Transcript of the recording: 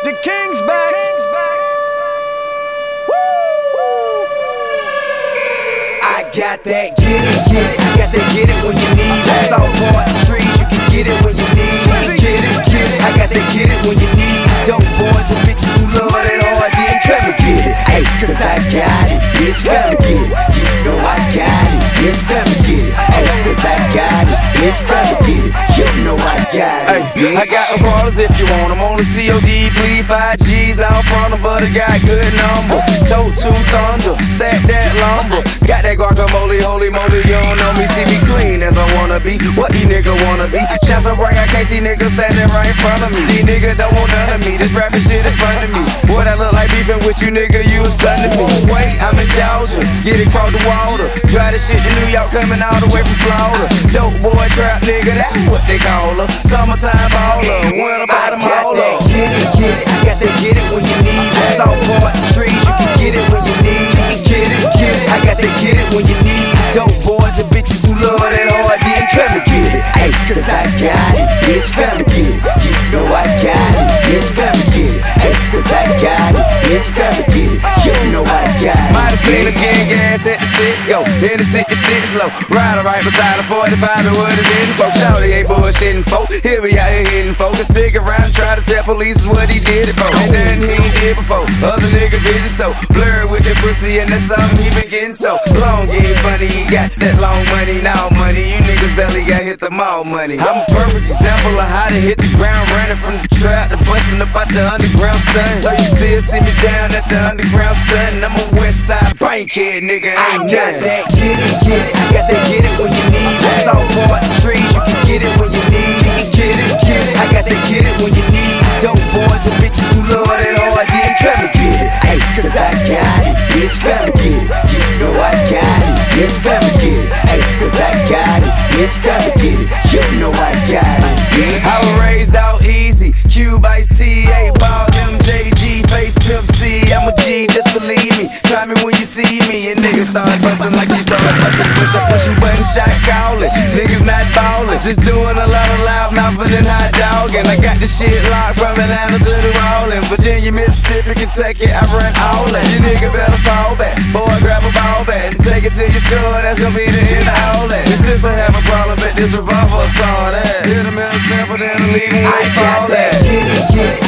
The King's back. I got that get it. I got that get it when you need it. Soft part trees, you can get it when you need it. Get it. I got that get it when you need it. Dope boys and bitches who love that hard dick, come and get it. Ay, cause I got it, bitch, come and get it. You know I got it, bitch, come and get it. Ay, cause I got it, bitch, come and get it. You know I got it, bitch. I got them ballers if you want them. On the COD, please 5 G's out front of, but I got good number. Toe to thunder, stack that lumber. Got that guacamole, holy moly, you don't know me. See me clean as I wanna be. What these niggas wanna be? Shots so bright, I can't see niggas standing right in front of me. These niggas don't want none of me. This rapping shit is fun to me. Boy, that look like beefing with you, nigga. You a son to me. Wait, I'm in Georgia. Get it across the water. Drive this shit to New York, coming all the way from Florida. Dope boy, trap nigga, that's what they call her. Summertime baller, winter bottom hauler. Get it. I got that get it when you need it. Soft part trees, you can get it when you need it. Get it. I got that get it when you need it. Dope boys and bitches who love that hard dick, come and get it. Ay, cause I got it, bitch, come and get it. You know I got it, bitch, come and get it. Ay, cause I got it, bitch, come and get it. You know I got it. Might have seen a gang gas at the sit-go. In the city, slow. Riding right beside the 45 and what is hitting for. Shawty ain't bullshitting folk. Here we out here hitting focus. Stick around and try to tell police what he did it for. Ain't nothing he ain't did before. Other nigga vision so blurred with that pussy and that's something he been getting so long. Ain't funny, he got that long money, now money. You niggas barely got hit the mall money. I'm a perfect example of how to hit the ground running from the trap to busting up out the underground stunt. So you still see me down at the underground stunt. I'm a west side bankhead nigga, ain't I got nothing. that get it. I got that get it when you need it. Soft part trees, you can get it when you need it. Get it. I got that get it when you need it. Dope boys and bitches who love that hard dick, come and get it. Ay, cause I got it, bitch, come and get it. You know I got it, bitch, come and get it. Ay, cause I got it, bitch, come and get it. You know I got it, bitch. I was raised out easy. Cube Ice T, 8 ball, MJG, face pimp C. I'm a G, just believe me. Try me when you see me. And niggas start bustin' like you start bustin'. Push up, push you button, shot callin'. Niggas not ballin', just doing a lot of loud mouthing and hot doggin'. I got the shit locked from Atlanta to the Rollin'. Virginia, Mississippi, Kentucky, I run all that. You nigga better fall back. Boy, grab a ball bat and take it to your skull. That's gonna be the end of all that. This sister have a problem, but this revolver saw that. Hit him in the temple, then leave him I with all got that that. get it.